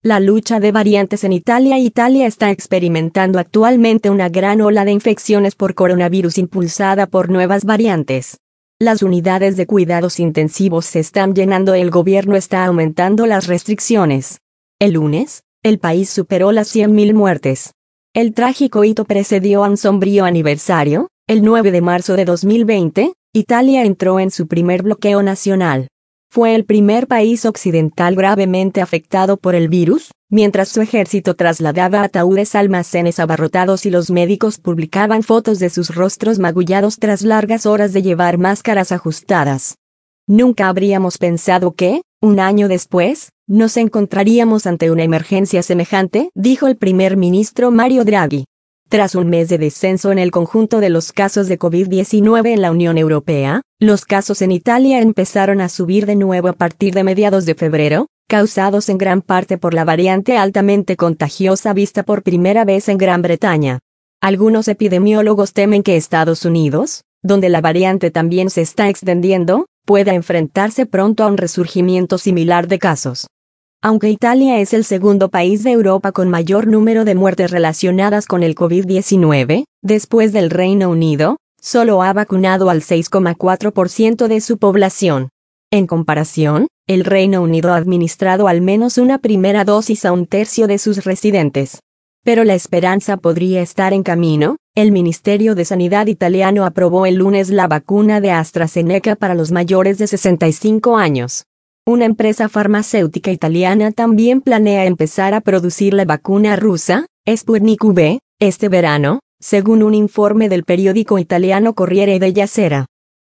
La lucha de variantes en Italia. Italia está experimentando actualmente una gran ola de infecciones por coronavirus impulsada por nuevas variantes. Las unidades de cuidados intensivos se están llenando y el gobierno está aumentando las restricciones. El lunes, el país superó las 100.000 muertes. El trágico hito precedió a un sombrío aniversario. El 9 de marzo de 2020, Italia entró en su primer bloqueo nacional. Fue el primer país occidental gravemente afectado por el virus, mientras su ejército trasladaba ataúdes a almacenes abarrotados y los médicos publicaban fotos de sus rostros magullados tras largas horas de llevar máscaras ajustadas. Nunca habríamos pensado que, un año después, nos encontraríamos ante una emergencia semejante, dijo el primer ministro Mario Draghi. Tras un mes de descenso en el conjunto de los casos de COVID-19 en la Unión Europea, los casos en Italia empezaron a subir de nuevo a partir de mediados de febrero, causados en gran parte por la variante altamente contagiosa vista por primera vez en Gran Bretaña. Algunos epidemiólogos temen que Estados Unidos, donde la variante también se está extendiendo, pueda enfrentarse pronto a un resurgimiento similar de casos. Aunque Italia es el segundo país de Europa con mayor número de muertes relacionadas con el COVID-19, después del Reino Unido, solo ha vacunado al 6,4% de su población. En comparación, el Reino Unido ha administrado al menos una primera dosis a un tercio de sus residentes. Pero la esperanza podría estar en camino. El Ministerio de Sanidad italiano aprobó el lunes la vacuna de AstraZeneca para los mayores de 65 años. Una empresa farmacéutica italiana también planea empezar a producir la vacuna rusa, Sputnik V, este verano, según un informe del periódico italiano Corriere della Sera.